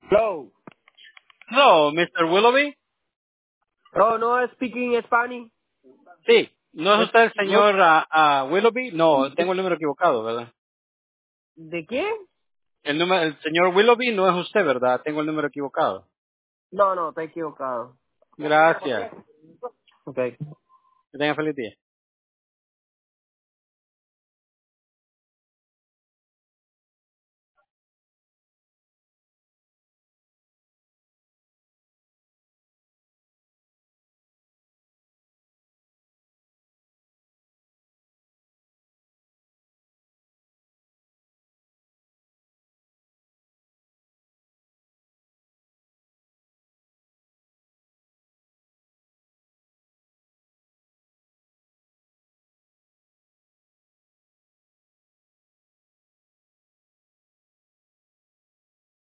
Hello. Hello, Mr. Willoughby. Oh, no speaking Spanish. Sí, ¿no es usted el No, señor Willoughby? No, tengo el número equivocado, ¿verdad? ¿de quién? El señor Willoughby no es usted, ¿verdad? Tengo el número equivocado. No, está equivocado. Gracias. Okay. Que tenga feliz día.